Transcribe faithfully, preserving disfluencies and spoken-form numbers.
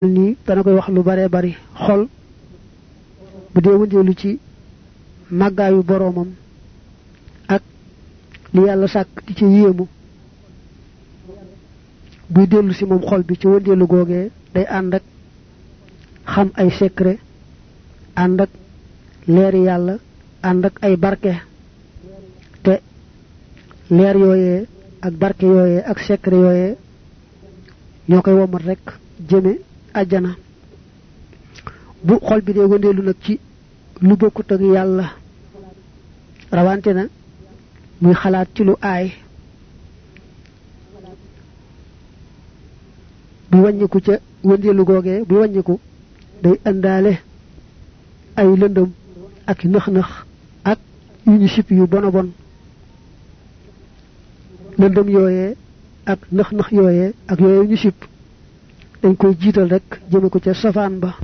ni dana koy wax lu bare bari xol bu dee wëndeelu ci màggaayu boroomam ak li yàlla sàkk di ci yéemu buy dellu si moom xol bi ci wëndeelu googee day ànd ak xam ay secret ànd ak leeri yàlla ànd ak ay barke te leer yooyee ak barke yooyee ak secret yooyee ñoo koy womat rek jëme àjjana bu xol bi dee wëndeelu nag ci lu bokkut ak yàlla rawante na muy xalaat ci lu aay bu wàññiku ca wëndeelu googee bu wàññiku day àndaale ay lëndëm ak nëx-nëx ak yu ñu sip yu bona bon lëndëm yooyee ak nëx-nëx yooyee ak yooyee ñu sip dañ koy jiital rek jëme ko ca safaan ba